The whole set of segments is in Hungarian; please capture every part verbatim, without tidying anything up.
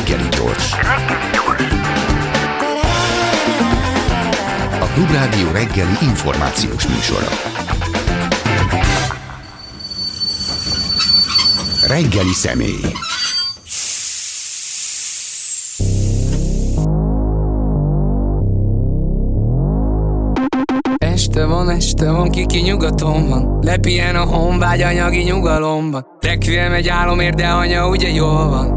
Reggeli gyors. A Klubrádió reggeli információs műsora. Reggeli személy. Este van, este van, kiki nyugaton van. Lepien a honvágy anyagi nyugalomban. Requiem egy álomért, de anya ugye jól van.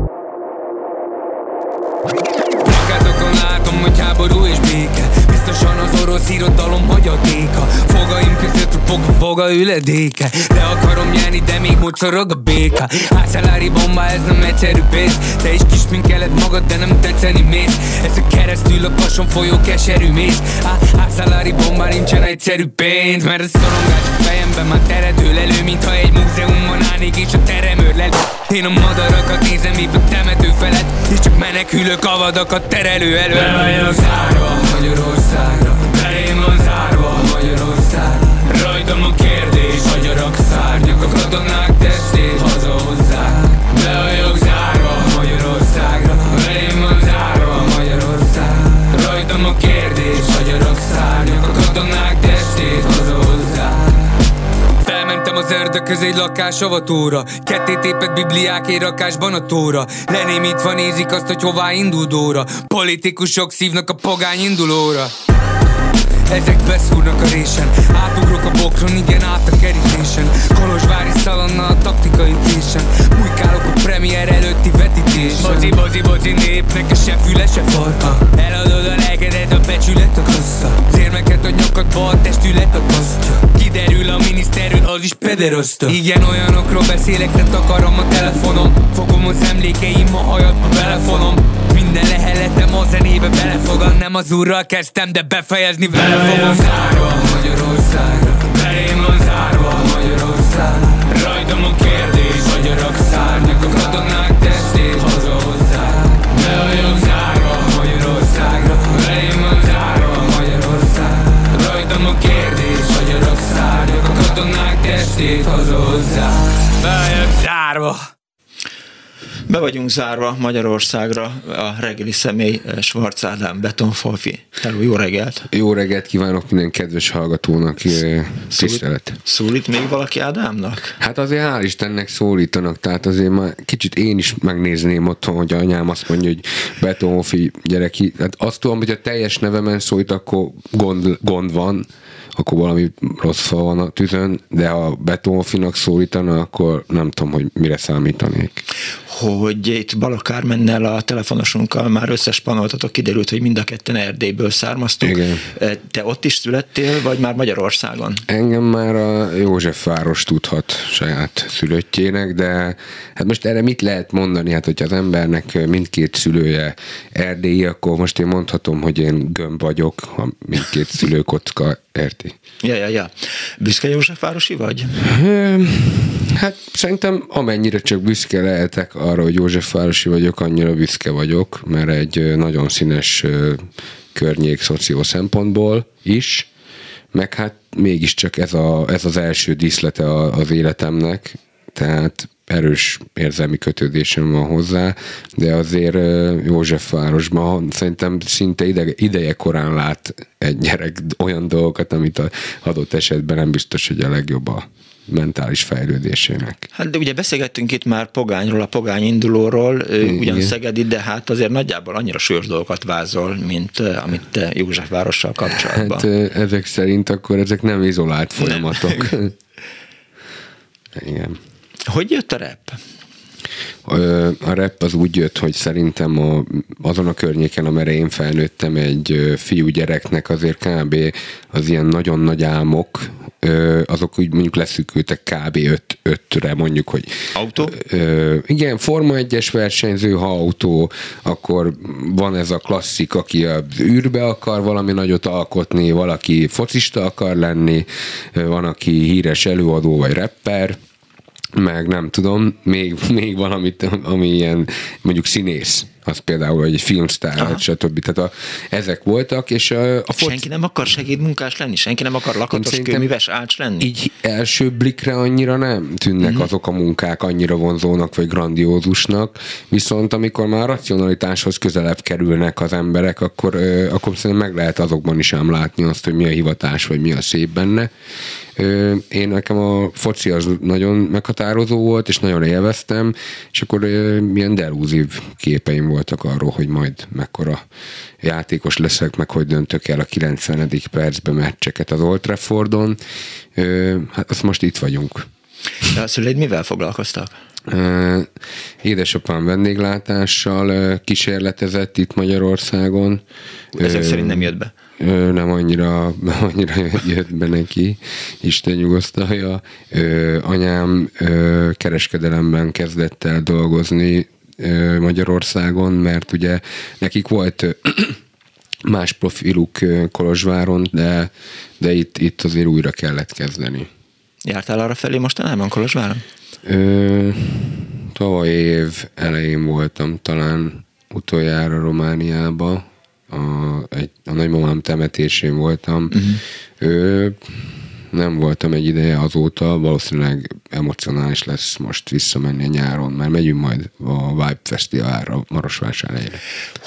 Plakátokon látom, hogy háború és béke. Biztosan az orosz irodalom hagyatéka. Fogaim között ropog a foga üledéke. Le akarom nyerni, de még mocorog a béka. Hátszálári bomba, ez nem egyszerű pénz. Te is kisminkeled magad, de nem tetszeni mész. Ezek keresztül a kason folyó keserű mész. Hátszálári bomba, nincsen egyszerű pénz. Mert a szorongás a fejemben már teredől elő. Mintha egy múzeumban állnék és a teremőr lel. Én a madarakat nézem épp a temető felett, és csak menekülök a vadakat terelő elő. Be vagyok zárva Magyarországra, belém van zárva Magyarország. Rajtam a kérdés, agyarak szárnyak, a katonák testét haza hozzák. Be vagyok zárva Magyarországra, belém van zárva Magyarország. Rajtam a kérdés, agyarak szárnyak, a katonák testét haza hozzák. Felmentem az ördökhöz egy lakás avatóra. Ketté tépett bibliák rakásban a tóra. Lenémítva nézik azt, hogy hová indul Dóra. Politikusok szívnak a pogány indulóra. Ezek beszúrnak a résen. Átugrok a bokron, igen, át a kerítésen. Kolozsvári szalonna a taktikai késen. Bujkálok a premier előtti vetítésen. Boci, boci, boci népnek a se füle, se farka. Eladod a lelkedet, a becsület a kassa. Az érmeket a nyakadba, a testület a kasztja. Kiderül a miniszterül, az is pederasta. Igen, olyanokról beszélek, de takarom a telefonom. Fogom az emlékeim, a hajadba belefonom. Minden leheletem a zenébe belefogad. Nem az úrral kezdtem, de befejezni vele fogom. Zárva Magyarországra, belém van zárva Magyarország. Rajtam a kérdés, agyarak szárnyak, a katonák testét haza hozzák. Be vagyok zárva Magyarországra, belém van zárva Magyarország. Rajtam a kérdés, agyarak szárnyak, a katonák testét haza hozzák. Be vagyok zárva. Be vagyunk zárva Magyarországra, a reggeli személy Schwarz Ádám, Betonfalvi. Hello, jó reggelt! Jó reggelt kívánok minden kedves hallgatónak, tisztelet. Szólít még valaki Ádámnak? Hát azért hál' Istennek szólítanak, tehát azért már kicsit én is megnézném otthon, hogy anyám azt mondja, hogy Betonfalvi gyereki. Hát azt tudom, hogy a teljes nevemen szólít, akkor gond, gond van, akkor valami rossz fal van a tüzön, de ha Betonfinak szólítana, akkor nem tudom, hogy mire számítanék. Hogy itt Balogh Kármennel, a telefonosunkkal már összespanoltatok, kiderült, hogy mind a ketten Erdélyből származtunk. Igen. Te ott is születtél, vagy már Magyarországon? Engem már a Józsefváros tudhat saját szülöttjének, de hát most erre mit lehet mondani? Hát, hogyha az embernek mindkét szülője erdélyi, akkor most én mondhatom, hogy én gömb vagyok, ha mindkét szülőkocka érti. Ja, ja, ja. Büszke Józsefvárosi vagy? Hát szerintem amennyire csak büszke lehetek arra, hogy Józsefvárosi vagyok, annyira büszke vagyok, mert egy nagyon színes környék szoció szempontból is, meg hát mégiscsak ez, a, ez az első díszlete az életemnek, tehát erős érzelmi kötődésem van hozzá, de azért Józsefvárosban szerintem szinte ideje, ideje korán lát egy gyerek olyan dolgokat, amit az adott esetben nem biztos, hogy a legjobb a mentális fejlődésének. Hát de ugye beszélgettünk itt már Pogányról, a Pogány indulóról, igen. Ugyan Szegedi, de hát azért nagyjából annyira súlyos dolgokat vázol, mint amit te Józsefvárossal kapcsolatban. Hát ezek szerint akkor ezek nem izolált folyamatok. Nem. Igen. Hogy jött a rap? A rap az úgy jött, hogy szerintem a, azon a környéken, amire én felnőttem, egy fiúgyereknek azért kb. Az ilyen nagyon nagy álmok, azok úgy mondjuk leszűkültek kb. ötre mondjuk, hogy autó? Igen, Forma egyes versenyző, ha autó, akkor van ez a klasszik, aki az űrbe akar valami nagyot alkotni, valaki focista akar lenni, van, aki híres előadó vagy rapper, meg nem tudom, még, még valamit, ami ilyen mondjuk színész, az például egy filmsztár, stb. Tehát a, ezek voltak, és a, a foci... Senki nem akar segédmunkás lenni? Senki nem akar lakatos kőműves ács lenni? Így első blikre annyira nem tűnnek uh-huh. azok a munkák annyira vonzónak, vagy grandiózusnak, viszont amikor már a racionalitáshoz közelebb kerülnek az emberek, akkor, akkor szerintem meg lehet azokban is ám látni azt, hogy mi a hivatás, vagy mi a szép benne. Én nekem a foci az nagyon meghatározó volt, és nagyon élveztem, és akkor milyen delúzív képeim voltak arról, hogy majd mekkora játékos leszek, meg hogy döntök el a kilencvenedik percben meccseket az Old Traffordon. Hát azt most itt vagyunk. De a szüleid mivel foglalkoztak? Édesapám vendéglátással kísérletezett itt Magyarországon. Ezek szerint nem jött be? Nem annyira, nem annyira jött be neki, Isten nyugosztalja. Anyám kereskedelemben kezdett el dolgozni Magyarországon, mert ugye nekik volt más profiluk Kolozsváron, de, de itt, itt azért újra kellett kezdeni. Jártál arra felé mostanában Kolozsváron? Ö, tavaly év elején voltam talán utoljára Romániába, a, egy, a nagymamám temetésén voltam. Uh-huh. Ö, nem voltam egy ideje azóta, valószínűleg emocionális lesz most visszamenni a nyáron, mert megyünk majd a Vibe Fesztiválra Marosvásárhelyre.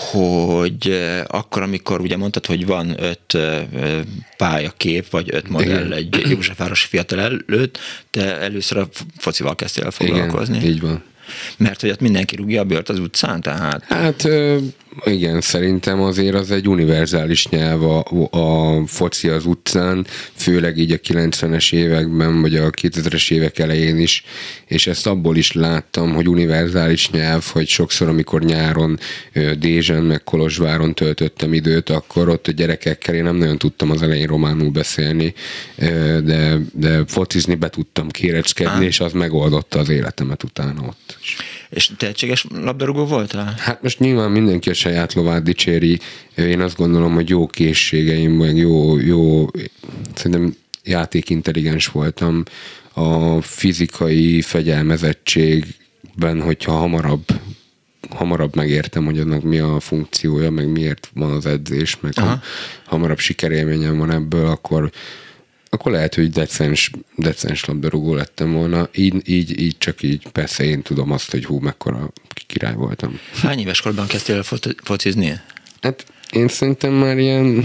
Hogy akkor, amikor ugye mondtad, hogy van öt pályakép, vagy öt modell igen. egy Józsefvárosi fiatal előtt, te először a focival kezdtél el foglalkozni. Igen, így van. Mert hogy ott mindenki rúgja a bőrt az utcán, tehát... Hát igen, szerintem azért az egy univerzális nyelv a, a foci az utcán, főleg így a kilencvenes években, vagy a kétezres évek elején is, és ezt abból is láttam, hogy univerzális nyelv, hogy sokszor, amikor nyáron Dézsen, meg Kolozsváron töltöttem időt, akkor ott a gyerekekkel én nem nagyon tudtam az elején románul beszélni, de, de focizni be tudtam kéreckedni, és az megoldotta az életemet utána ott. És tehetséges labdarúgó voltál? Hát most nyilván mindenki a saját lovát dicséri. Én azt gondolom, hogy jó készségeim, meg jó, jó szerintem játékintelligens voltam. A fizikai fegyelmezettségben, hogyha hamarabb hamarabb megértem, hogy annak mi a funkciója, meg miért van az edzés, meg ha hamarabb sikerélményem van ebből, akkor akkor lehet, hogy decens, decens labdarúgó lettem volna. Így, így, így, csak így, persze én tudom azt, hogy hú, mekkora király voltam. Hány éves korban kezdtél el focizni? Hát én szerintem már ilyen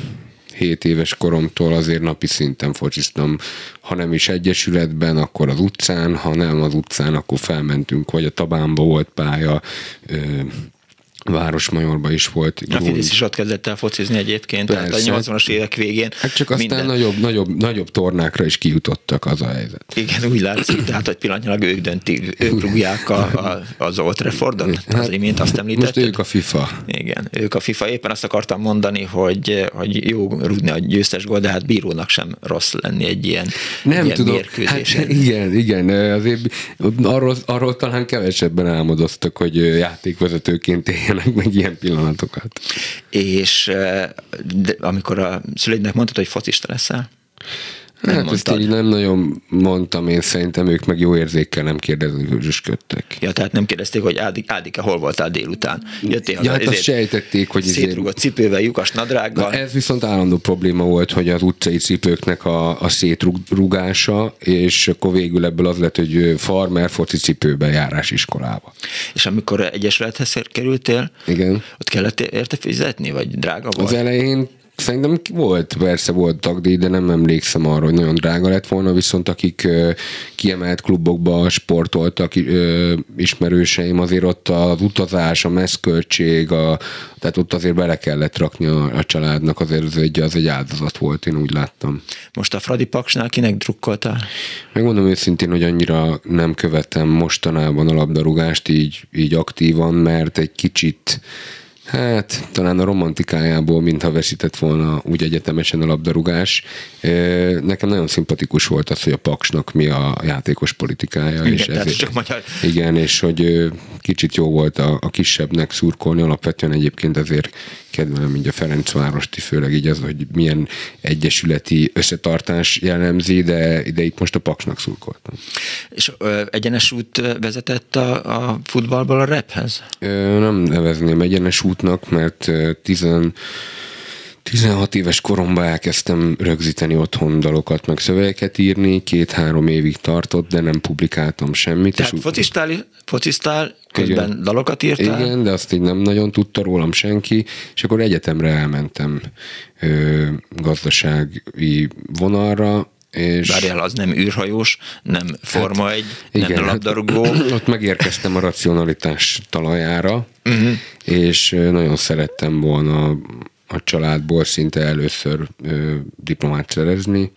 hét éves koromtól azért napi szinten fociztam. Ha nem is egyesületben, akkor az utcán, ha nem az utcán, akkor felmentünk, vagy a Tabánba volt pálya, Városmajorban is volt. A Fidesz is ott kezdett el focizni egyébként, persze. Tehát a nyolcvanas évek végén. Hát csak aztán minden... nagyobb, nagyobb, nagyobb tornákra is kijutottak, az a helyzet. Igen, úgy látszik, tehát, hogy pillanatnyilag ők döntik, ők rúgják a, a, az Old Traffordon, hát, az imént azt említetted. Most ők a FIFA. Igen, ők a FIFA. Éppen azt akartam mondani, hogy, hogy jó rúgni a győztes gól, de hát bírónak sem rossz lenni egy ilyen, nem ilyen tudom. mérkőzésen. Hát, igen, igen, azért arról, arról talán kevesebben álmodoztak, hogy játékvezetőként éljenek meg ilyen pillanatokat. És de amikor a szüleidnek mondtad, hogy focista leszel? Nem hát ezt így nem nagyon mondtam, én szerintem ők meg jó érzékkel nem kérdezősködtek. Ja, tehát nem kérdezték, hogy Ádik, Ádike, hol voltál délután? Jöttél ja, hát azt sejtették, hogy... Szétrugott cipővel, lyukas nadrággal. Na, ez viszont állandó probléma volt, hogy az utcai cipőknek a, a szétrugása, és akkor végül ebből az lett, hogy farmer foci cipőben járás iskolába. És amikor egyesülethez kerültél, igen. Ott kellett érte fizetni, vagy drága volt? Az elején szerintem volt, persze volt tagdíj, de nem emlékszem arra, hogy nagyon drága lett volna, viszont akik ö, kiemelt klubokba sportoltak, ö, ismerőseim, azért ott az utazás, a messzköltség, a, tehát ott azért bele kellett rakni a, a családnak, azért az egy, az egy áldozat volt, én úgy láttam. Most a Fradi Paksnál kinek drukkoltál? Megmondom őszintén, hogy annyira nem követem mostanában a labdarúgást így, így aktívan, mert egy kicsit hát talán a romantikájából, mintha veszített volna úgy egyetemesen a labdarúgás. Nekem nagyon szimpatikus volt az, hogy a Paksnak mi a játékos politikája. Igen, és tehát ezért, csak magyar. Igen, és hogy kicsit jó volt a, a kisebbnek szurkolni, alapvetően egyébként azért kedvelem így a Ferencvárost, főleg így az, hogy milyen egyesületi összetartás jellemzi, de, de itt most a Paksnak szurkoltam. És ö, egyenes út vezetett a, a futballból a raphez? Ö, nem nevezném egyenes útnak, mert tizen tizenhat éves koromban elkezdtem rögzíteni otthon dalokat, meg szövegeket írni, két-három évig tartott, de nem publikáltam semmit. Tehát fociztál, fociztál, közben igen, dalokat írtál? Igen, de azt így nem nagyon tudta rólam senki, és akkor egyetemre elmentem ö, gazdasági vonalra, és... Várjál, az nem űrhajós, nem Forma egy, hát, nem labdarúgó. Ott megérkeztem a racionalitás talajára, uh-huh. és nagyon szerettem volna a családból szinte először ö, diplomát szerezni.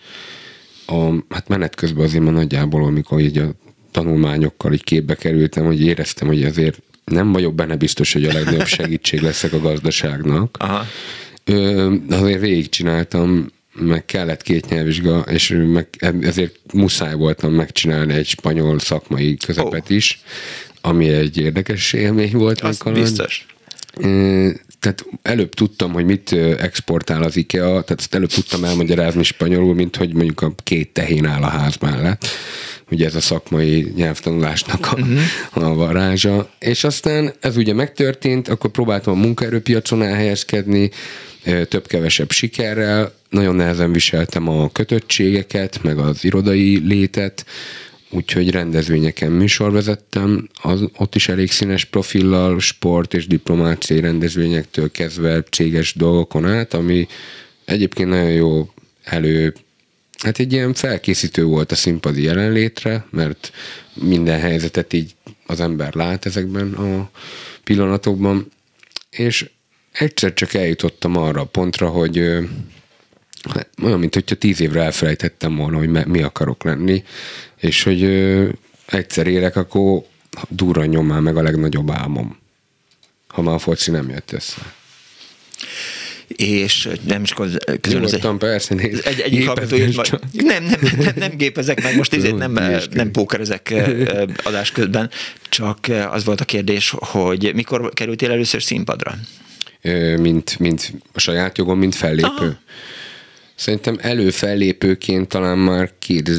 A, hát menet közben azért már nagyjából, amikor így a tanulmányokkal így képbe kerültem, hogy éreztem, hogy azért nem vagyok benne biztos, hogy a legnagyobb segítség leszek a gazdaságnak. Aha. Ö, azért végigcsináltam, meg kellett két nyelvvizsga, és meg, ezért muszáj voltam megcsinálni egy spanyol szakmai közepet oh. is, ami egy érdekes élmény volt. Az biztos. Ö, tehát előbb tudtam, hogy mit exportál az IKEA, tehát ezt előbb tudtam elmagyarázni spanyolul, mint hogy mondjuk a két tehén áll a ház mellett. Ugye ez a szakmai nyelvtanulásnak a, uh-huh. a varázsa. És aztán ez ugye megtörtént, akkor próbáltam a munkaerőpiacon elhelyezkedni, több-kevesebb sikerrel, nagyon nehezen viseltem a kötöttségeket, meg az irodai létet, úgyhogy rendezvényeken műsorvezettem, az, ott is elég színes profillal, sport és diplomáciai rendezvényektől kezdve céges dolgokon át, ami egyébként nagyon jó elő, hát egy ilyen felkészítő volt a színpadi jelenlétre, mert minden helyzetet így az ember lát ezekben a pillanatokban, és egyszer csak eljutottam arra a pontra, hogy olyan, mint hogyha tíz évre elfelejtettem volna, hogy mi akarok lenni, és hogy ö, egyszer élek, akkor durran nyomál meg a legnagyobb álmom, ha már a foci nem jött össze. És nem csak az... Nyugodtan, persze, nézd. Egy, egyik hallgatóért majd... Nem, nem, nem, nem gépezek meg, most ezért nem, nem pókerezek adás közben, csak az volt a kérdés, hogy mikor kerültél először színpadra? Mint, mint a saját jogom, mint fellépő. Aha. Szerintem előfellépőként talán már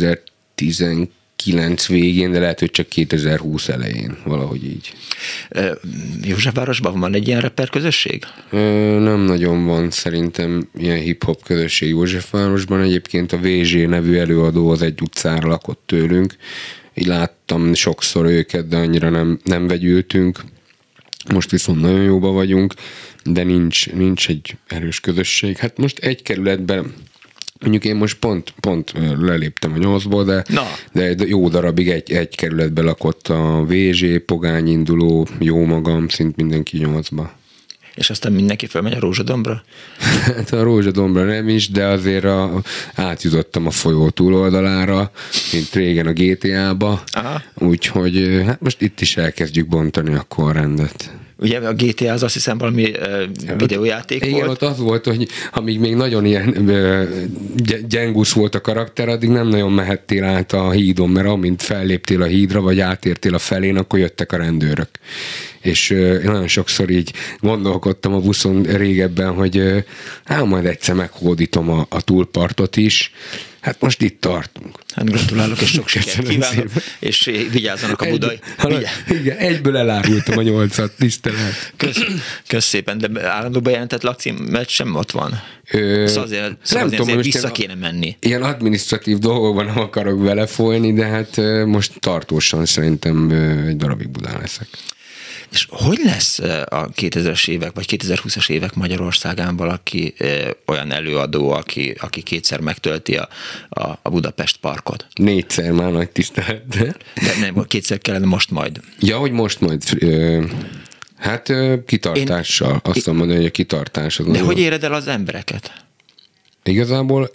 kétezer-tizenkilenc végén, de lehet, hogy csak kétezer-húsz elején, valahogy így. Józsefvárosban van egy ilyen rapper közösség? Nem nagyon van szerintem ilyen hip-hop közösség Józsefvárosban. Egyébként a vé zé nevű előadó az egy utcára lakott tőlünk. Így láttam sokszor őket, de annyira nem, nem vegyültünk. Most viszont nagyon jóba vagyunk, de nincs, nincs egy erős közösség. Hát most egy kerületben, mondjuk én most pont, pont leléptem a nyolcból, de, de jó darabig egy, egy kerületben lakott a vé zé, Pogányinduló, jó magam, szint mindenki nyolcba. És aztán mindenki felmegy a Rózsadombra? Hát a Rózsadombra nem is, de azért a, átjutottam a folyó túloldalára, mint régen a gé té á-ba, úgyhogy hát most itt is elkezdjük bontani akkor a rendet. Ugye a gé té á az azt hiszem valami uh, videójáték igen, volt. Igen, ott az volt, hogy amíg még nagyon ilyen uh, gyengusz volt a karakter, addig nem nagyon mehettél át a hídon, mert amint felléptél a hídra, vagy átértél a felén, akkor jöttek a rendőrök. És uh, nagyon sokszor így gondolkodtam a buszon régebben, hogy uh, hát majd egyszer meghódítom a, a túlpartot is. Hát most itt tartunk. Hát gratulálok, és sok sikert kívánok, és vigyázzanak a budai. Egy, igen, egyből elárultam a nyolcat, tisztelet. Kösz, kösz szépen, de állandó bejelentett lakcímet sem ott van. Ö, szóval azért, szóval azért, tudom, azért vissza kéne menni. Ilyen adminisztratív dolgokban nem akarok belefolyni, de hát most tartósan szerintem egy darabig Budán leszek. És hogy lesz a kétezres évek, vagy kétezer-húszas évek Magyarországán valaki ö, olyan előadó, aki, aki kétszer megtölti a, a, a Budapest parkot? Négyszer már nagy tisztelet. De nem, kétszer kellene most majd. Ja, hogy most majd... Ö, hát ö, kitartással. Én, Azt én, mondani, hogy a kitartás az... De nagyon... hogy éred el az embereket? Igazából ez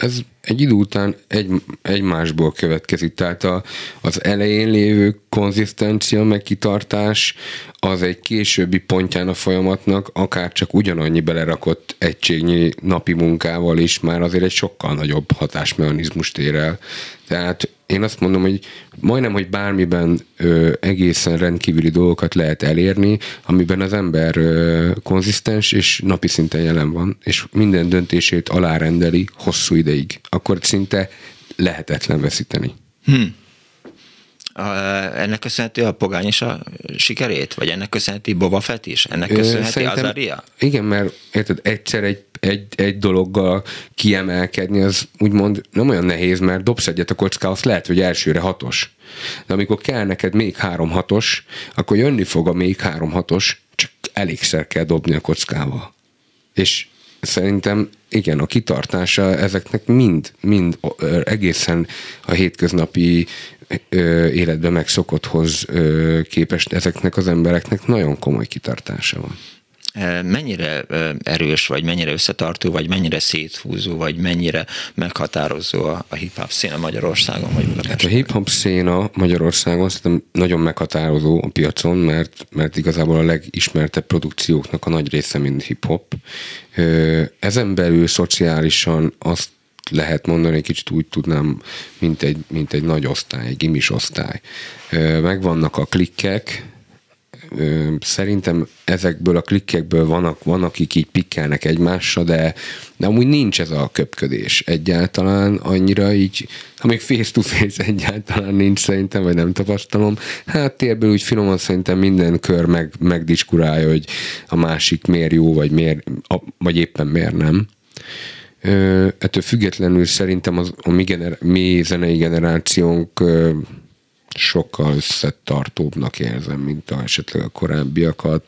egy idő után egy, egymásból következik. Tehát a, az elején lévő konzisztencia, meg kitartás az egy későbbi pontján a folyamatnak akár csak ugyanannyi belerakott egységnyi napi munkával is már azért egy sokkal nagyobb hatásmechanizmust ér el. Tehát én azt mondom, hogy majdnem, hogy bármiben ö, egészen rendkívüli dolgokat lehet elérni, amiben az ember ö, konzisztens és napi szinten jelen van, és minden döntését alárendeli hosszú ideig. Akkor szinte lehetetlen veszíteni. Hmm. Ennek köszönheti a Pogány és a sikerét? Vagy ennek köszönheti Boba Fett is? Ennek köszönheti Azaria? Igen, mert érted, egyszer egy, egy, egy dologgal kiemelkedni, az úgymond nem olyan nehéz, mert dobsz egyet a kockához, lehet, hogy elsőre hatos. De amikor kell neked még három hatos, akkor jönni fog a még három hatos, csak elégszer kell dobni a kockával. És szerintem igen, a kitartása ezeknek mind, mind egészen a hétköznapi életben megszokotthoz képest ezeknek az embereknek nagyon komoly kitartása van. Mennyire erős, vagy mennyire összetartó, vagy mennyire széthúzó, vagy mennyire meghatározó a, a hip-hop széna Magyarországon, vagy Budapesten? Hát a hip-hop széna Magyarországon szerintem nagyon meghatározó a piacon, mert, mert igazából a legismertebb produkcióknak a nagy része mind hip-hop. Ezen belül szociálisan azt lehet mondani, kicsit úgy tudnám, mint egy, mint egy nagy osztály, egy gimis osztály. Megvannak a klikkek, szerintem ezekből a klikkekből vannak, van, akik így pikkelnek egymásra, de, de amúgy nincs ez a köpködés egyáltalán annyira így, amíg face-to-face egyáltalán nincs szerintem, vagy nem tapasztalom. Hát térből úgy finoman szerintem minden kör meg, megdiskurálja, hogy a másik miért jó, vagy, miért, vagy éppen miért nem. Ö, ettől függetlenül szerintem az, a mi, gener- mi zenei generációnk ö, sokkal összetartóbbnak érzem, mint a, esetleg a korábbiakat.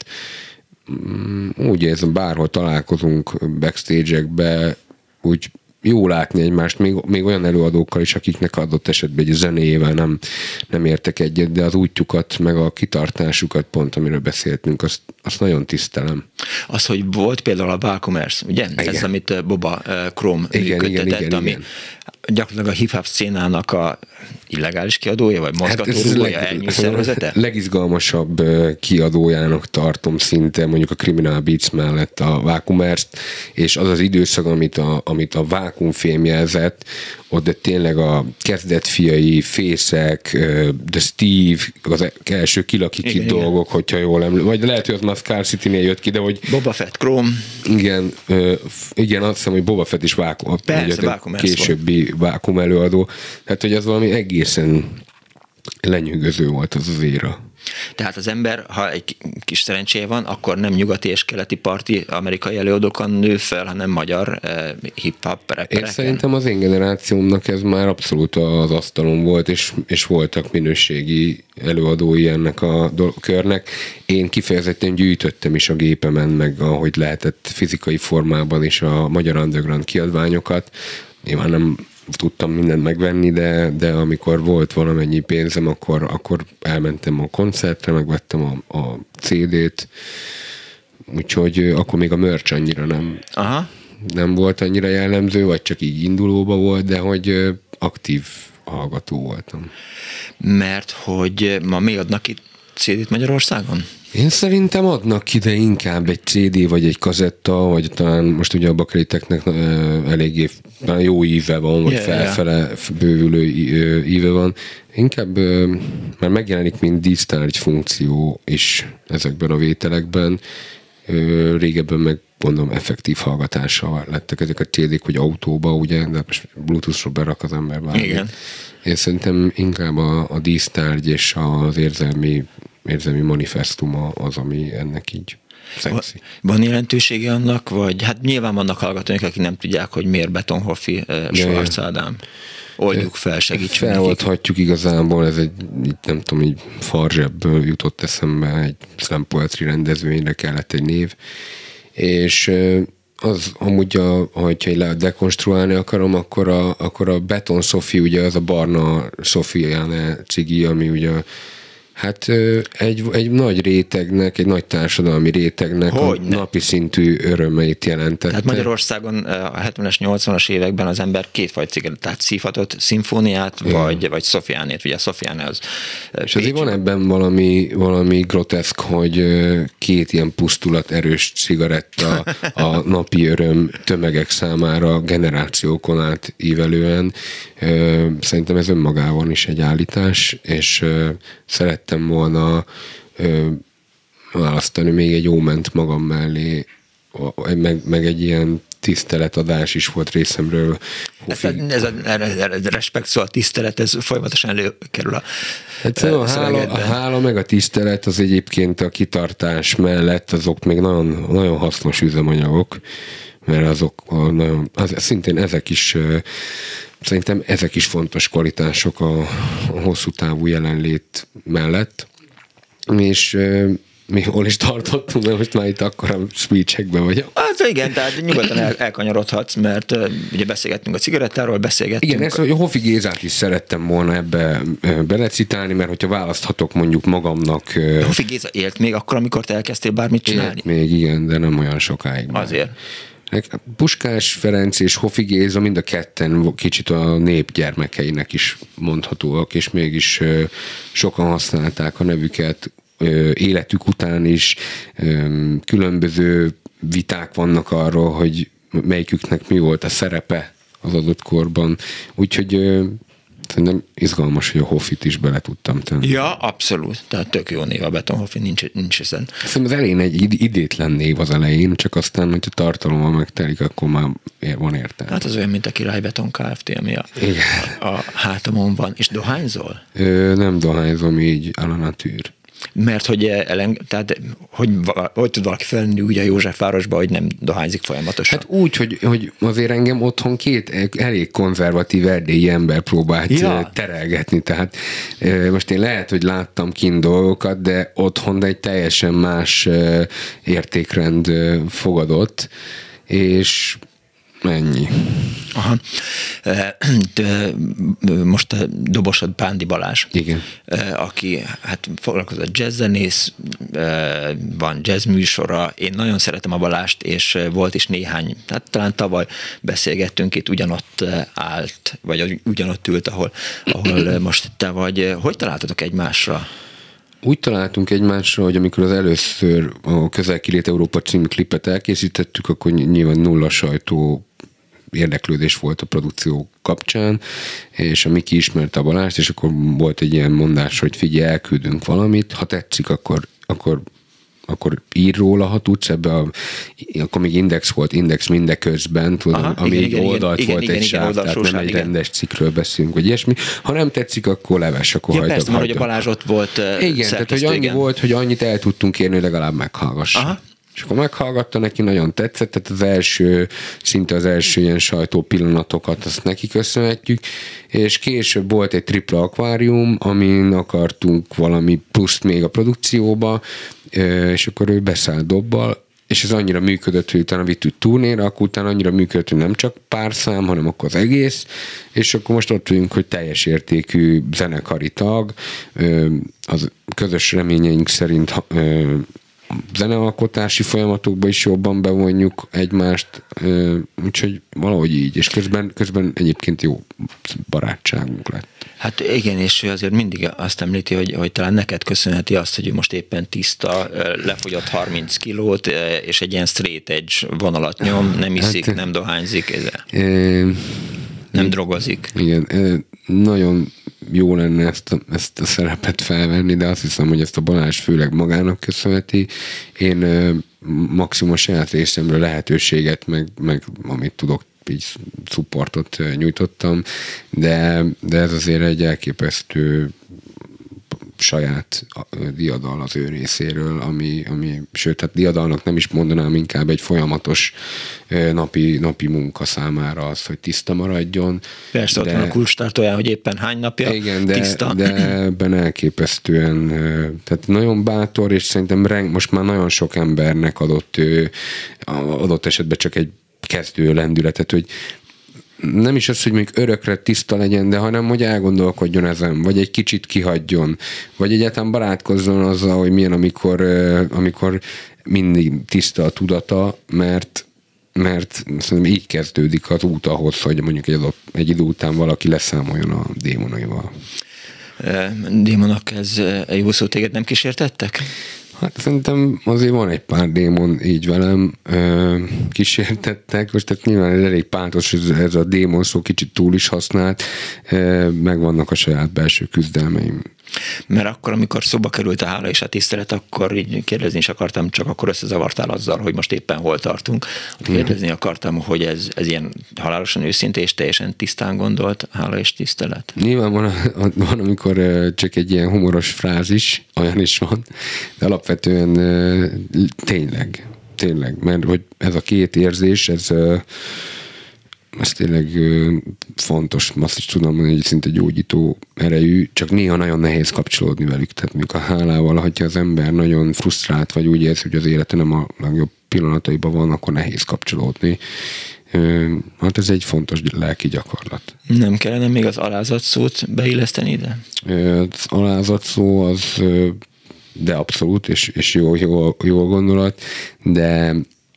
Úgy érzem, bárhol találkozunk backstage-ekbe, úgy jó látni egymást, még, még olyan előadókkal is, akiknek adott esetben egy zenéjével nem, nem értek egyet, de az útjukat, meg a kitartásukat, pont amiről beszéltünk, azt, azt nagyon tisztelem. Az, hogy volt például a Vákumers, ugye? Igen. Ez, amit Boba Chrome működtetett, ami igen. gyakorlatilag a hip-hop szénának a illegális kiadója, vagy mozgatórugója, hát elnyűszervezete? Legizgalmasabb kiadójának tartom szinte, mondjuk a Criminal Beats mellett a Vákumers-t, és az az időszak, amit a, amit a Vákum fémjelzett, ott tényleg a kezdetfiai, Fészek, The Steve, az első kilakikit dolgok, igen. hogyha jól emlékszem. Vagy lehet, hogy az már Scar City-nél jött ki, de hogy... Boba Fett, Chrome. Igen, igen, azt hiszem, hogy Boba Fett is Vákum. Persze, Vákum későbbi Vákum előadó. Tehát, hogy az valami egészen lenyűgöző volt az az éra. Tehát az ember, ha egy kis szerencséje van, akkor nem nyugati és keleti parti amerikai előadókon nő fel, hanem magyar eh, hip-hop rappereken. Én szerintem az én generációmnak ez már abszolút az asztalon volt, és, és voltak minőségi előadói ennek a dolog, körnek. Én kifejezetten gyűjtöttem is a gépemen, meg ahogy lehetett fizikai formában is a magyar underground kiadványokat. Nyilván nem tudtam mindent megvenni, de, de amikor volt valamennyi pénzem, akkor, akkor elmentem a koncertre, megvettem a, a cé dét, úgyhogy akkor még a merch annyira nem, Aha. nem volt annyira jellemző, vagy csak így indulóba volt, de hogy aktív hallgató voltam. Mert hogy ma mi adnak itt cé dét Magyarországon? Én szerintem adnak ide inkább egy cé dé, vagy egy kazetta, vagy talán most ugye a bakeliteknek eléggé jó íve van, vagy yeah, felfele yeah. bővülő íve van. Inkább már megjelenik, mint dísztárgy funkció is ezekben a vételekben. Régebben meg gondolom effektív hallgatással lettek ezek a cé dék, hogy autóba, ugye, de most Bluetooth-ról berak az ember bármi. Igen. Én szerintem inkább a, a dísztárgy és az érzelmi érzelmi manifestuma az, ami ennek így szexi. Van jelentősége annak, vagy hát nyilván vannak hallgatóink, akik nem tudják, hogy miért Betonhoffi uh, Schwarz Ádám. Oldjuk fel, segítsünk. Feloldhatjuk igazából, ez egy, nem tudom, így farzsebből jutott eszembe, egy slam poetry rendezvényre kellett egy név, és az amúgy, a, hogyha dekonstruálni akarom, akkor a, akkor a Beton Sophie, ugye az a barna Sofiane cigi, ami ugye Hát egy, egy nagy rétegnek, egy nagy társadalmi rétegnek hogy a ne? napi szintű örömeit jelentette. Tehát Magyarországon a hetvenes, nyolcvanas években az ember kétfajta cigarettát szívhatott, szimfóniát, vagy, vagy Szofiánét, ugye a Szofián az és Pécs. Azért van ebben valami, valami groteszk, hogy két ilyen pusztulat erős cigaretta a napi öröm tömegek számára generációkon át ívelően. Szerintem ez önmagában is egy állítás, és szerettem volna választani még egy óment magam mellé, meg, meg egy ilyen tiszteletadás is volt részemről. Ez a, ez a, a respekt, szóval a tisztelet, ez folyamatosan előkerül a hát a, a, hála, a hála meg a tisztelet az egyébként a kitartás mellett azok még nagyon, nagyon hasznos üzemanyagok, mert azok a, nagyon, az, szintén ezek is szerintem ezek is fontos kvalitások a, a hosszú távú jelenlét mellett. És mi hol is tartottunk, mert most már itt akkor a speech-ekben vagyok. Hát igen, tehát nyugodtan el, elkanyarodhatsz, mert uh, ugye beszélgettünk a cigarettáról, beszélgettünk. Igen, ezt a Hofi Gézát is szerettem volna ebbe uh, belecitálni, mert hogyha választhatok mondjuk magamnak... Uh, Hofi Géza élt még akkor, amikor te elkezdtél bármit csinálni? Élt még, igen, de nem olyan sokáig. Azért. Puskás Ferenc és Hofi Géza mind a ketten kicsit a nép gyermekeinek is mondhatóak, és mégis uh, sokan használták a nevüket életük után is, különböző viták vannak arról, hogy melyiküknek mi volt a szerepe az adott korban. Úgyhogy szerintem izgalmas, hogy a Hofit is bele tudtam tenni. Ja, abszolút. Tehát tök jó név a Beton Hofi, nincs, nincs ezen. Szerintem az elején egy idétlen név az elején, csak aztán, hogyha tartalommal megtelik, akkor már van értelme. Hát az olyan, mint a Király Beton Kft., ami a, a, a hátamon van. És dohányzol? Ö, nem dohányzom, így a la nature. Mert hogy, ellen, tehát, hogy, hogy tud valaki felnni úgy a Józsefvárosba, hogy nem dohányzik folyamatosan? Hát úgy, hogy, hogy azért engem otthon két elég konzervatív erdélyi ember próbált ja. terelgetni, tehát most én lehet, hogy láttam kint dolgokat, de otthon egy teljesen más értékrend fogadott, és ennyi. Aha. De most a dobosod Pándi Balázs. Igen. Aki hát foglalkozott jazzzenész, van jazz műsora. Én nagyon szeretem a Balást, és volt is néhány, hát talán tavaly beszélgettünk, itt ugyanott állt, vagy ugyanott ült, ahol, ahol most te vagy. Hogy találtatok egymásra? Úgy találtunk egymásra, hogy amikor az először a Közel-Kilét Európa című klipet elkészítettük, akkor nyilván nulla sajtó érdeklődés volt a produkció kapcsán, és a Miki ismerte a Balást, és akkor volt egy ilyen mondás, hogy figyelj, elküldünk valamit, ha tetszik, akkor, akkor, akkor ír róla, ha tudsz, ebbe a, akkor még Index volt, Index mindeközben, tudom, Aha, ami igen, egy oldalt igen, volt igen, egy igen, sáv, tehát nem egy igen. rendes cikkről beszélünk, vagy ilyesmi. Ha nem tetszik, akkor leves, akkor ja, hajtad. Persze, mert hogy a Balázs ott volt igen, tehát hogy annyi igen. volt, hogy annyit el tudtunk érni, hogy legalább meghallgassuk. Aha. És akkor meghallgatta, neki nagyon tetszett, tehát az első, szinte az első ilyen sajtó pillanatokat azt neki köszönhetjük, és később volt egy tripla akvárium, amin akartunk valami pluszt még a produkcióba, és akkor ő beszállt dobbal, és ez annyira működött, hogy utána vittük turnéra, akkor utána annyira működött, hogy nem csak pár szám, hanem akkor az egész, és akkor most ott vagyunk, hogy teljes értékű zenekari tag, az közös reményeink szerint zenealkotási folyamatokba is jobban bevonjuk egymást, úgyhogy valahogy így, és közben, közben egyébként jó barátságunk lett. Hát igen, és ő azért mindig azt említi, hogy, hogy talán neked köszönheti azt, hogy ő most éppen tiszta, lefogyott harminc kilót, és egy ilyen straight edge vonalat nyom, nem iszik, hát, nem dohányzik, e, nem é, drogozik. Igen, nagyon jó lenne ezt a, ezt a szerepet felvenni, de azt hiszem, hogy ezt a Balázs főleg magának köszönheti. Én maximum a saját részemről lehetőséget, meg, meg amit tudok, így supportot nyújtottam, de, de ez azért egy elképesztő saját diadal az ő részéről, ami, ami sőt, hát diadalnak nem is mondanám, inkább egy folyamatos napi, napi munka számára az, hogy tiszta maradjon. Persze, de, ott van a kulcstartóján, hogy éppen hány napja igen, de, tiszta. De ebben elképesztően, tehát nagyon bátor, és szerintem reng, most már nagyon sok embernek adott, adott esetben csak egy kezdő lendületet, hogy nem is az, hogy még örökre tiszta legyen, de hanem, hogy elgondolkodjon ezen, vagy egy kicsit kihagyjon, vagy egyáltalán barátkozzon azzal, hogy milyen, amikor, amikor mindig tiszta a tudata, mert, mert szerintem így kezdődik az út ahhoz, hogy mondjuk egy, egy idő után valaki leszámoljon a démonaival. Démonok, ez jó szó, téged nem kísértettek? Hát szerintem azért van egy pár démon így velem ö, kísértettek, most tehát nyilván ez elég pántos, ez, ez a démon szó kicsit túl is használt, ö, meg vannak a saját belső küzdelmeim. Mert akkor, amikor szóba került a hála és a tisztelet, akkor így kérdezni is akartam, csak akkor összezavartál azzal, hogy most éppen hol tartunk. Kérdezni akartam, hogy ez, ez ilyen halálosan őszinte és teljesen tisztán gondolt hála és tisztelet. Nyilván van, van, amikor csak egy ilyen humoros frázis, olyan is van, de alapvetően tényleg, tényleg, mert hogy ez a két érzés, ez ez tényleg fontos, azt is tudom mondani, hogy szinte gyógyító erejű, csak néha nagyon nehéz kapcsolódni velük. Tehát mondjuk a hálával, hogyha az ember nagyon frusztrált, vagy úgy érzi, hogy az élete nem a legjobb pillanataiban van, akkor nehéz kapcsolódni. Hát ez egy fontos lelki gyakorlat. Nem kellene még az alázat szót beilleszteni ide? Az alázat szó az, de abszolút, és, és jó, jó, jó gondolat, de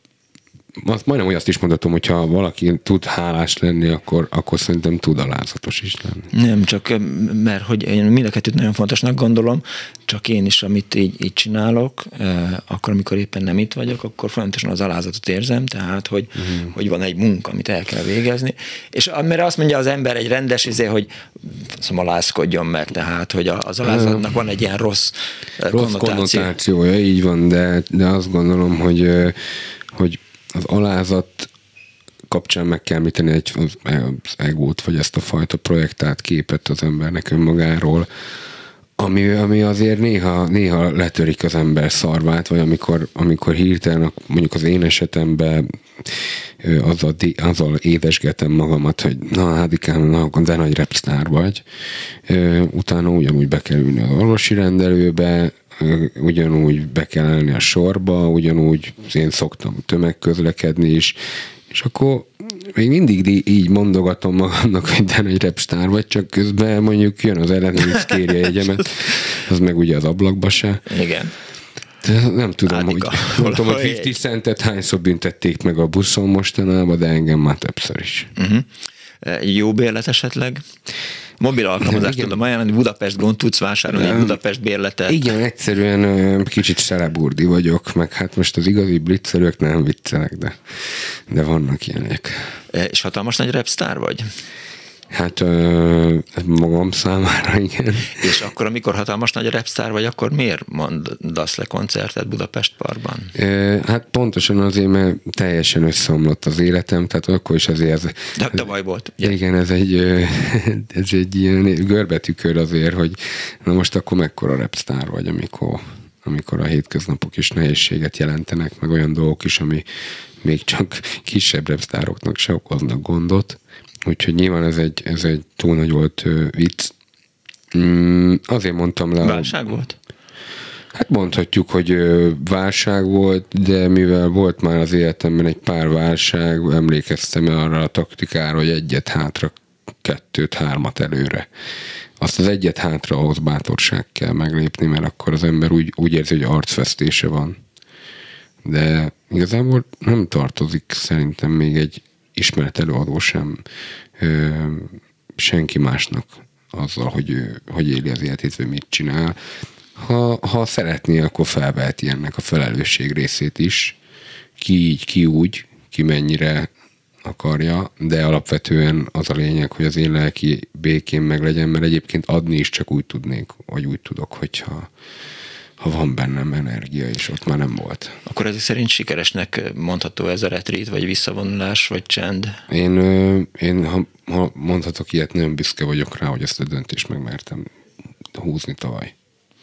azt majdnem úgy azt is mondhatom, hogyha valaki tud hálás lenni, akkor, akkor szerintem tud alázatos is lenni. Nem, csak mert hogy én mind a kettőt nagyon fontosnak gondolom, csak én is, amit így, így csinálok, akkor, amikor éppen nem itt vagyok, akkor fontosan az alázatot érzem, tehát, hogy, uh-huh. hogy van egy munka, amit el kell végezni, és amire azt mondja az ember egy rendes izé, hogy szóval alázkodjon meg, tehát, hogy az alázatnak van egy ilyen rossz, rossz konnotáció. konnotációja, így van, de, de azt gondolom, hogy, hogy az alázat kapcsán meg kell említeni egy, az, az egót, vagy ezt a fajta projektált képet az embernek önmagáról, ami, ami azért néha, néha letörik az ember szarvát, vagy amikor, amikor hirtelen, mondjuk az én esetemben azzal, azzal édesgetem magamat, hogy na, Hádikám, na, de nagy rapstar vagy. Utána ugyanúgy be kell ülni az orvosi rendelőbe, ugyanúgy be kell állni a sorba, ugyanúgy én szoktam tömegközlekedni is, és akkor még mindig így mondogatom magamnak, hogy de nagy rapstar vagy, csak közben mondjuk jön az ellenőriz, kéri a jegyemet, az meg ugye az ablakba se. Igen. De nem tudom, Ádika, hogy, nem tudom, hogy ötven centet hányszor büntették meg a buszon mostanában, de engem már többször is. Uh-huh. Jó bérlet esetleg? Mobil alkalmazást igen. tudom ajánlani, Budapest Gond tudsz vásárolni, egy Budapest bérletet. Igen, egyszerűen kicsit szeleburdi vagyok, meg hát most az igazi blitzelők nem viccelek, de, de vannak ilyenek. És hatalmas nagy rapstar vagy? Hát ö, magam számára, igen. És akkor, amikor hatalmas nagy rapstar vagy, akkor miért mondasz le koncertet Budapest Parkban? Ö, hát pontosan azért, mert teljesen összeomlott az életem, tehát akkor is azért ez... De, de baj volt. Ugye? Igen, ez egy, ez egy ilyen görbetükör azért, hogy na most akkor mekkora rapstar vagy, amikor, amikor a hétköznapok is nehézséget jelentenek, meg olyan dolgok is, ami még csak kisebb rapstároknak se okoznak gondot. Úgyhogy nyilván ez egy, ez egy túl nagy volt uh, vicc. Mm, azért mondtam le... Válság volt? Hát mondhatjuk, hogy uh, válság volt, de mivel volt már az életemben egy pár válság, emlékeztem arra a taktikára, hogy egyet hátra, kettőt, hármat előre. Azt az egyet hátra, ahhoz bátorság kell meglépni, mert akkor az ember úgy, úgy érzi, hogy arcvesztése van. De igazából nem tartozik szerintem még egy ismert előadó sem ö, senki másnak azzal, hogy, hogy éli az életét, vagy mit csinál. Ha, ha szeretné, akkor felveheti ennek a felelősség részét is. Ki így, ki úgy, ki mennyire akarja, de alapvetően az a lényeg, hogy az én lelki békén meglegyen, mert egyébként adni is csak úgy tudnék, vagy úgy tudok, hogyha ha van bennem energia, és ott már nem volt. Akkor ezek szerint sikeresnek mondható ez a retreat, vagy visszavonulás, vagy csend? Én, én ha, ha mondhatok ilyet, nagyon büszke vagyok rá, hogy ezt a döntést megmertem húzni tavaly.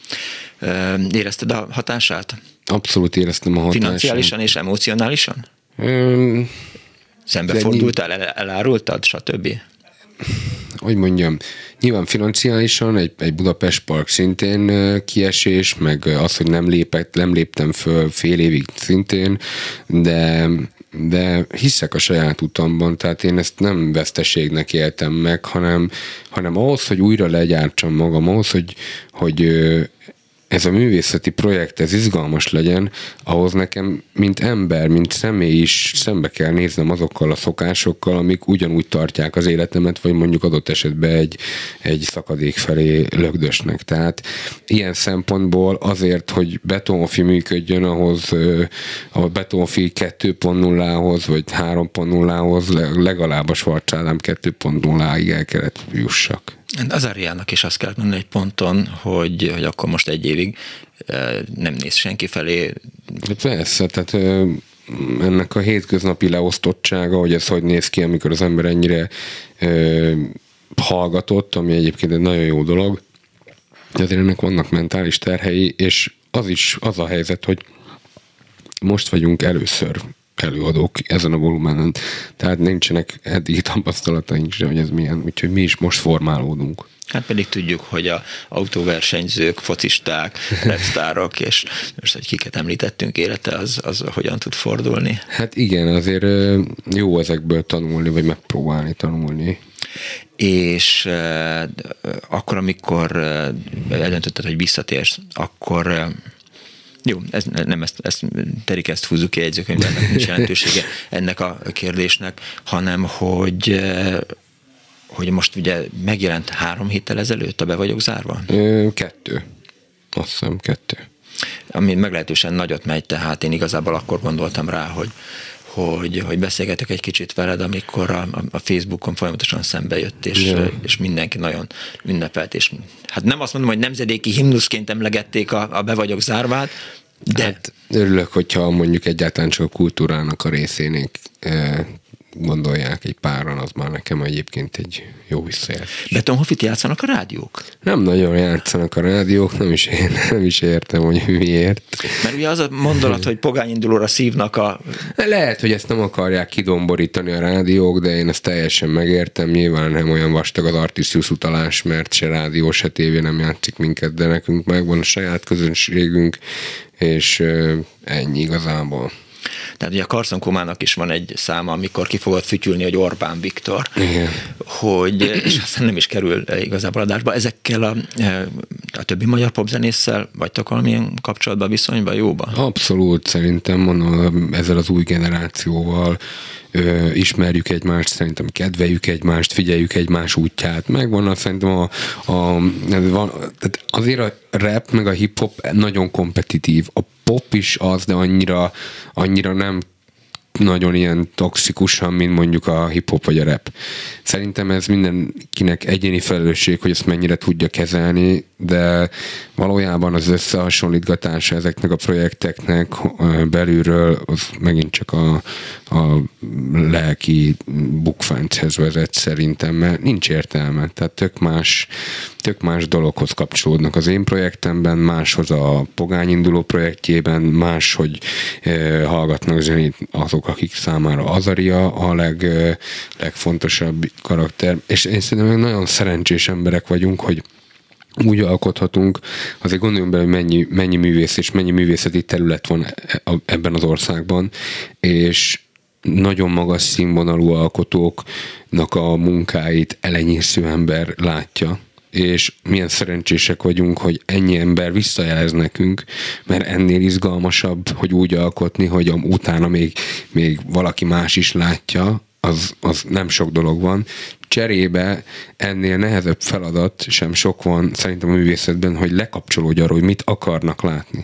Érezted a hatását? Abszolút éreztem a hatását. Financiálisan és emocionálisan? Öm, Szembefordultál, el, elárultad, stb.? hogy mondjam, nyilván financiálisan egy, egy Budapest Park szintén kiesés, meg az, hogy nem lépett, nem léptem föl fél évig szintén, de de hiszek a saját utamban, tehát én ezt nem veszteségnek éltem meg, hanem, hanem ahhoz, hogy újra legyártsam magam, ahhoz, hogy, hogy ez a művészeti projekt, ez izgalmas legyen, ahhoz nekem, mint ember, mint személy is szembe kell néznem azokkal a szokásokkal, amik ugyanúgy tartják az életemet, vagy mondjuk adott esetben egy, egy szakadék felé lögdösnek. Tehát ilyen szempontból azért, hogy Betonfi működjön, ahhoz a Betonfi kettő pont nullához, vagy három pont nullához legalább a Schwarz Ádám kettő pont nulláig el kellett jussak. Az Ariának is azt kellett mondani egy ponton, hogy, hogy akkor most egy évig nem néz senki felé. Persze, tehát ennek a hétköznapi leosztottsága, hogy ez hogy néz ki, amikor az ember ennyire ö, hallgatott, ami egyébként egy nagyon jó dolog, de azért ennek vannak mentális terhei, és az is az a helyzet, hogy most vagyunk először előadók ezen a volumenen, tehát nincsenek eddigi tapasztalataink sem, hogy ez milyen, úgyhogy mi is most formálódunk. Hát pedig tudjuk, hogy a autóversenyzők, focisták, repsztárok, és most, hogy kiket említettünk élete, az, az hogyan tud fordulni. Hát igen, azért jó ezekből tanulni, vagy megpróbálni tanulni. És eh, akkor, amikor eh, eldöntötted, hogy visszatérsz, akkor eh, jó, ez, nem ezt, ezt terik, ezt húzzuk ki jegyzőkönyvben, nincs jelentősége ennek a kérdésnek, hanem hogy hogy most ugye megjelent három héttel ezelőtt a Be vagyok zárva? Ö, kettő. Azt hiszem kettő. Ami meglehetősen nagyot megy, tehát én igazából akkor gondoltam rá, hogy hogy, hogy beszélgetek egy kicsit veled, amikor a, a Facebookon folyamatosan szembe jött, és, yeah. és mindenki nagyon ünnepelt, és hát nem azt mondom, hogy nemzedéki himnuszként emlegették a, a Be vagyok zárvát, de... Hát örülök, hogyha mondjuk egyáltalán csak a kultúrának a részénék e, gondolják egy páran, az már nekem egyébként egy jó visszajelzés. Betonhofit játszanak a rádiók? Nem nagyon játszanak a rádiók, nem is, én, nem is értem, hogy miért. Mert ugye az a mondalat, hogy pogányindulóra szívnak a... Lehet, hogy ezt nem akarják kidomborítani a rádiók, de én ezt teljesen megértem. Nyilván nem olyan vastag az Artisius utalás, mert se rádió, se tévé nem játszik minket, de nekünk megvan a saját közönségünk, és ennyi igazából. Tehát ugye a Karszonkomának is van egy száma, amikor ki fogod fütyülni, hogy Orbán Viktor, igen. Hogy, és aztán nem is kerül igazából adásba. Ezekkel a, a többi magyar popzenésszel vagytok valamilyen kapcsolatban, viszonyban, jóban? Abszolút, szerintem mondom, ezzel az új generációval ö, ismerjük egymást, szerintem kedveljük egymást, figyeljük egymás útját. Megvan azt szerintem a, a, van, tehát azért a rap meg a hip-hop nagyon kompetitív. A pop is az, de annyira, annyira nem nagyon ilyen toxikusan, mint mondjuk a hip-hop vagy a rap. Szerintem ez mindenkinek egyéni felelősség, hogy ezt mennyire tudja kezelni, de valójában az összehasonlítgatása ezeknek a projekteknek belülről az megint csak a, a lelki bukfenchez vezet szerintem, mert nincs értelme. Tehát tök más, tök más dologhoz kapcsolódnak az én projektemben, máshoz a Pogányinduló projektjében, más, hogy eh, hallgatnak zenét azok, akik számára az Aria a leg, eh, legfontosabb karakter. És én szerintem nagyon szerencsés emberek vagyunk, hogy úgy alkothatunk, azért gondoljunk bele, hogy mennyi, mennyi művész és mennyi művészeti terület van ebben az országban, és nagyon magas színvonalú alkotóknak a munkáit elenyésző ember látja, és milyen szerencsések vagyunk, hogy ennyi ember visszajelez nekünk, mert ennél izgalmasabb, hogy úgy alkotni, hogy utána még, még valaki más is látja, az, az nem sok dolog van. Cserébe ennél nehezebb feladat sem sok van szerintem a művészetben, hogy lekapcsolódj arról, hogy mit akarnak látni.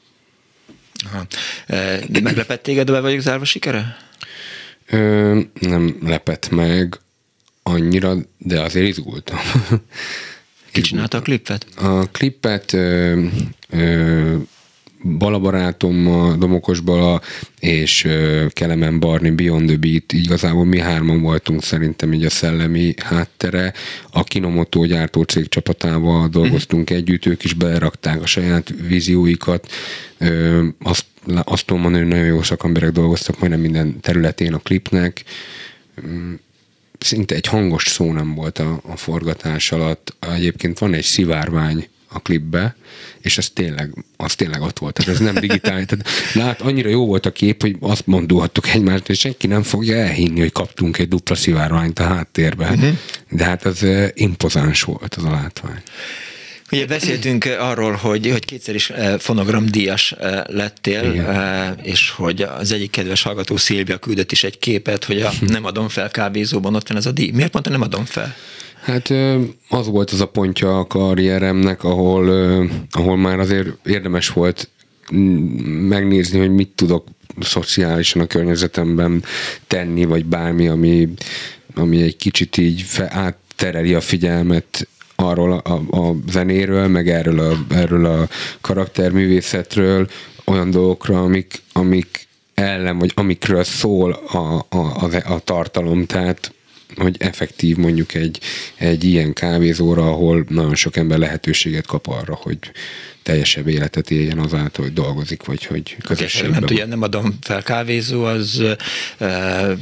Aha. E, meglepett téged a Be vagyok zárva sikere? Ö, nem lepett meg annyira, de azért izgultam. Ki csinálta a klipet? A klipet ö, ö, Bala barátommal, Domokos Bala és uh, Kelemen Barni, Beyond the Beat, igazából mi hárman voltunk szerintem így a szellemi háttere. A Kinomoto gyártó cég csapatával dolgoztunk mm. együtt, ők is belerakták a saját vízióikat. Uh, azt, azt tudom mondani, hogy nagyon jó szakemberek dolgoztak majdnem minden területén a klipnek. Um, szinte egy hangos szó nem volt a, a forgatás alatt. Egyébként van egy szivárvány a klipbe, és ez tényleg, az tényleg ott volt. Tehát ez nem digitális. Tehát lát, annyira jó volt a kép, hogy azt mondulhattuk egymást, és senki nem fogja elhinni, hogy kaptunk egy dupla szivárványt a háttérbe. Uh-huh. De hát az uh, impozáns volt az a látvány. Ugye beszéltünk arról, hogy, hogy kétszer is fonogramdíjas lettél, igen. És hogy az egyik kedves hallgató Szilvia küldött is egy képet, hogy a Nem adom fel kávézóban ott van ez a díj. Miért mondta, nem adom fel? Hát az volt az a pontja a karrieremnek, ahol, ahol már azért érdemes volt megnézni, hogy mit tudok szociálisan a környezetemben tenni, vagy bármi, ami, ami egy kicsit így fe, áttereli a figyelmet arról a, a, a zenéről, meg erről a, erről a karakterművészetről, olyan dolgokra, amik, amik ellen, vagy amikről szól a, a, a, a tartalom, tehát hogy effektív mondjuk egy, egy ilyen kávézóra, ahol nagyon sok ember lehetőséget kap arra, hogy teljesebb életet éljen azáltal, hogy dolgozik, vagy hogy közösségben. Mert ugye Nem adom fel kávézó, az e,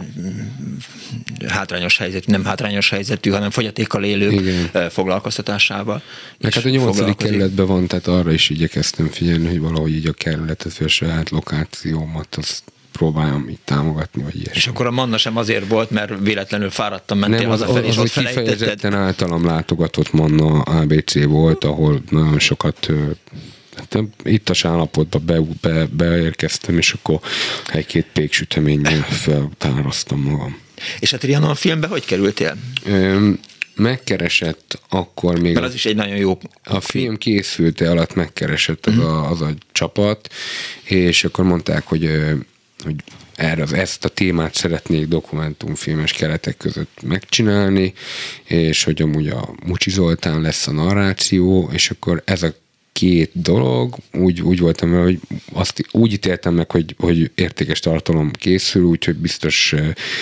hátrányos helyzetű, nem hátrányos helyzetű, hanem fogyatékkal élők igen. foglalkoztatásával. Meg hát a nyolcadik kerületben van, tehát arra is igyekeztem figyelni, hogy valahogy így a kerületet, vagy a saját lokációmat, azt próbáljam így támogatni, vagy ilyesmi. És akkor a Manna sem azért volt, mert véletlenül fáradtam, mentél nem, az, hazafelé, és az, ott felejtetted? Kifejezetten általam látogatott Manna á bé cé volt, ahol nagyon sokat hát, ittas állapotban be, be, beérkeztem, és akkor egy-két péksüteménnyel feltároztam magam. És a Trianon filmbe hogy kerültél? Ö, megkeresett akkor még... Mert az is egy nagyon jó... A film készülte alatt megkeresett az, a, az a csapat, és akkor mondták, hogy hogy erre az, ezt a témát szeretnék dokumentumfilmes keretek között megcsinálni, és hogy amúgy a Mucsi Zoltán lesz a narráció, és akkor ez a két dolog, úgy, úgy voltam vele, hogy azt úgy ítéltem meg, hogy, hogy értékes tartalom készül, úgyhogy biztos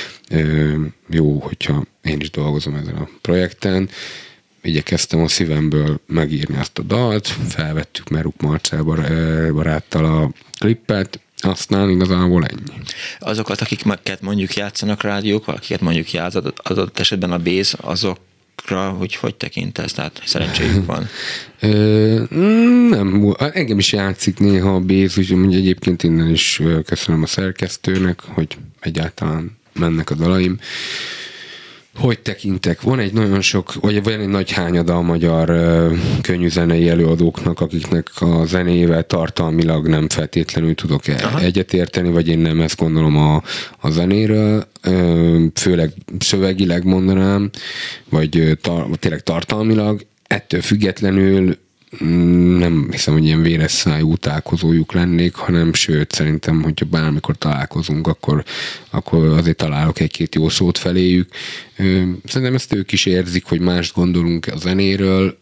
ö, jó, hogyha én is dolgozom ezen a projekten. Igyekeztem a szívemből megírni azt a dalt, felvettük Meruk Marcell baráttal a klippet, aztán igazából ennyi. Azokat, akiket mondjuk játszanak rádiók, akiket mondjuk játsz adott esetben a Béz, azokra, hogy hogy tekintesz? Tehát szerencséjük van? Ö, nem, engem is játszik néha a Béz, úgyhogy egyébként innen is köszönöm a szerkesztőnek, hogy egyáltalán mennek a dalaim. Hogy tekintek? Van egy nagyon sok, vagy van egy nagy hányada a magyar uh, könnyűzenei előadóknak, akiknek a zenével tartalmilag nem feltétlenül tudok Aha. egyetérteni, vagy én nem ezt gondolom a, a zenéről, uh, főleg szövegileg mondanám, vagy tar- tényleg tartalmilag. Ettől függetlenül nem hiszem, hogy ilyen véres szájú utálkozójuk lennék, hanem sőt, szerintem, hogyha bármikor találkozunk, akkor, akkor azért találok egy-két jó szót feléjük. Szerintem ezt ők is érzik, hogy mást gondolunk a zenéről,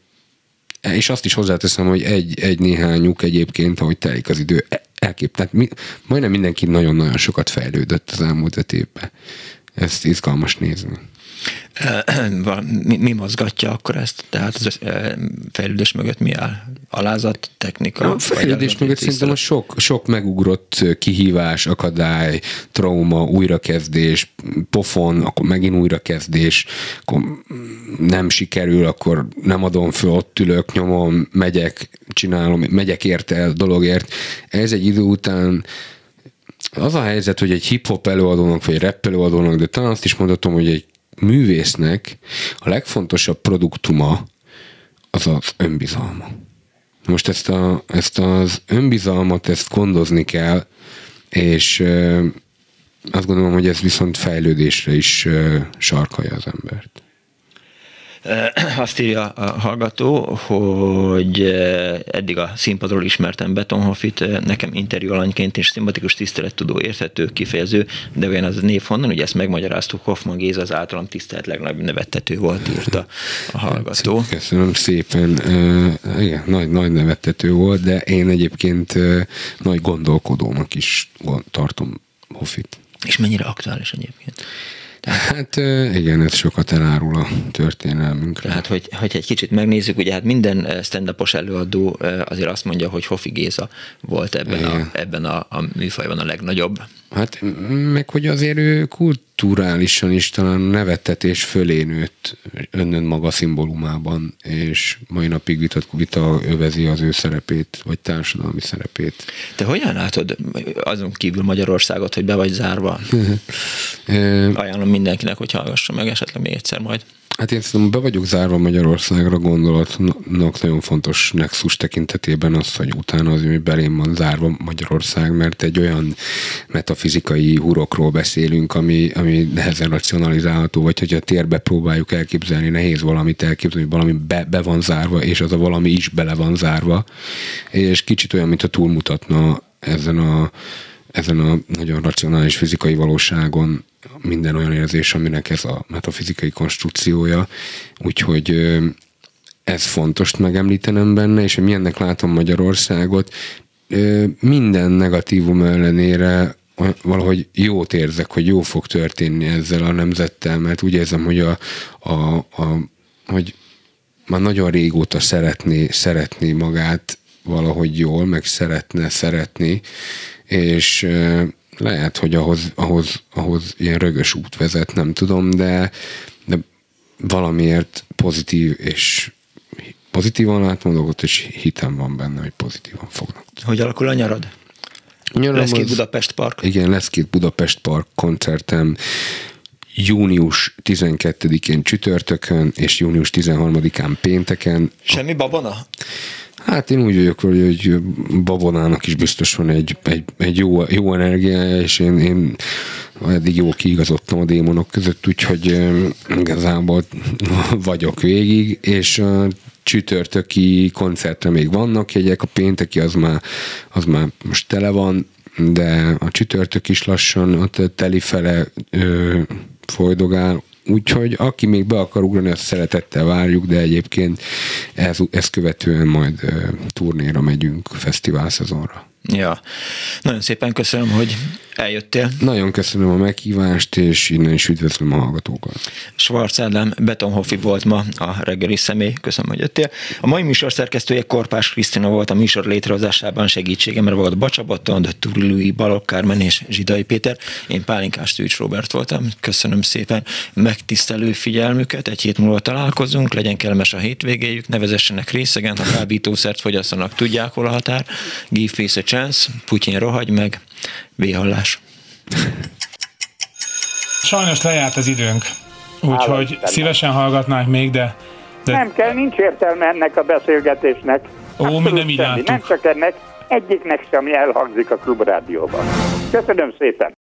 és azt is hozzáteszem, hogy egy, egy néhányuk egyébként, ahogy telik az idő, elkép. Tehát mi, majdnem mindenki nagyon-nagyon sokat fejlődött az elmúlt öt évben. Ezt izgalmas nézni. Mi, mi mozgatja akkor ezt? Tehát az fejlődés mögött mi áll? Alázat, technika? A fejlődés mögött szerintem a sok, sok megugrott kihívás, akadály, trauma, újrakezdés, pofon, akkor megint újrakezdés, akkor nem sikerül, akkor nem adom föl, ott ülök, nyomom, megyek, csinálom, megyek érte a dologért. Ez egy idő után az a helyzet, hogy egy hip-hop előadónak, vagy egy rap előadónak, de talán azt is mondhatom, hogy egy művésznek a legfontosabb produktuma az az önbizalma. Most ezt, a, ezt az önbizalmat, ezt gondozni kell, és e, azt gondolom, hogy ez viszont fejlődésre is e, sarkalja az embert. Azt írja a hallgató, hogy eddig a színpadról ismertem Beton Hoffit, nekem interjú alanyként és szimpatikus, tisztelettudó, érthető, kifejező, de olyan az a név honnan, ugye ezt megmagyaráztuk, Hoffman Géza az általam tisztelt legnagyobb nevettető volt, írta a hallgató. Köszönöm szépen. Uh, igen, nagy, nagy nevettető volt, de én egyébként uh, nagy gondolkodónak is tartom Hoffit. És mennyire aktuális egyébként? Hát igen, ez sokat elárul a történelmünkre. Hát, hogy, hogy egy kicsit megnézzük, ugye hát minden stand-upos előadó azért azt mondja, hogy Hoffi Géza volt ebben, a, ebben a, a műfajban a legnagyobb. Hát meg, hogy azért ő kult, kulturálisan is talán nevettetés fölé nőtt önnön maga szimbólumában, és mai napig vitat, vita övezi az ő szerepét, vagy társadalmi szerepét. Te hogyan látod azon kívül Magyarországot, hogy be vagy zárva? Ajánlom mindenkinek, hogy hallgassa meg esetleg még egyszer majd. Hát én szerintem be vagyok zárva Magyarországra gondolatnak nagyon fontos nexus tekintetében az, hogy utána az, hogy belém van zárva Magyarország, mert egy olyan metafizikai hurokról beszélünk, ami, ami nehezen racionalizálható, vagy hogyha térbe próbáljuk elképzelni, nehéz valamit elképzelni, hogy valami be, be van zárva, és az a valami is bele van zárva, és kicsit olyan, mint a túlmutatna ezen a ezen a nagyon racionális fizikai valóságon minden olyan érzés, aminek ez a metafizikai konstrukciója. Úgyhogy ez fontos megemlítenem benne, és hogy milyennek látom Magyarországot. Minden negatívum ellenére valahogy jót érzek, hogy jó fog történni ezzel a nemzettel, mert úgy érzem, hogy, a, a, a, hogy már nagyon régóta szeretné, szeretné magát valahogy jól, meg szeretne szeretni, és lehet, hogy ahhoz, ahhoz, ahhoz ilyen rögös út vezet, nem tudom, de, de valamiért pozitív és pozitívan látom dolgot, és hitem van benne, hogy pozitívan fognak. Hogy alakul a nyarad? Nyaram lesz két az, Budapest Park? Igen, lesz két Budapest Park koncertem június tizenkettedikén csütörtökön, és június tizenharmadikán pénteken. Semmi babona? Hát én úgy vagyok, hogy Babonának is biztos van egy, egy, egy jó, jó energiája, és én, én eddig jól kiigazodtam a démonok között, úgyhogy igazából vagyok végig, és a csütörtöki koncertre még vannak jegyek, a pénteki az már, az már most tele van, de a csütörtök is lassan a teli fele ö, folydogál, úgyhogy aki még be akar ugrani, azt szeretettel várjuk, de egyébként ez, ezt követően majd uh, turnéra megyünk, fesztivál szezonra. Ja, nagyon szépen köszönöm, hogy eljöttél. Nagyon köszönöm a meghívást, és innen is üdvözlöm a hallgatókat. Schwarz Ádám, Betonhoffi volt ma a reggeli személy. Köszönöm, hogy jöttél. A mai műsor szerkesztője Korpás Krisztina volt, a műsor létrehozásában segítségemre volt Bacsa Botond, Turilui, Balogh Kármen és Zsidai Péter. Én Pálinkás Tűcs Róbert voltam. Köszönöm szépen megtisztelő figyelmüket. Egy hét múlva találkozunk, legyen kellemes a hétvégéjük, ne vezessenek részegen, ha kábítószert fogyasszanak, tudják, hol a határ. Give face a chance, Putyin rohagy meg, véhallás. Sajnos lejárt az időnk, úgyhogy szívesen hallgatnánk még, de, de... Nem kell, nincs értelme ennek a beszélgetésnek. Ó, mi nem így Nem csak ennek, egyiknek sem elhangzik a Klubrádióban. Köszönöm szépen!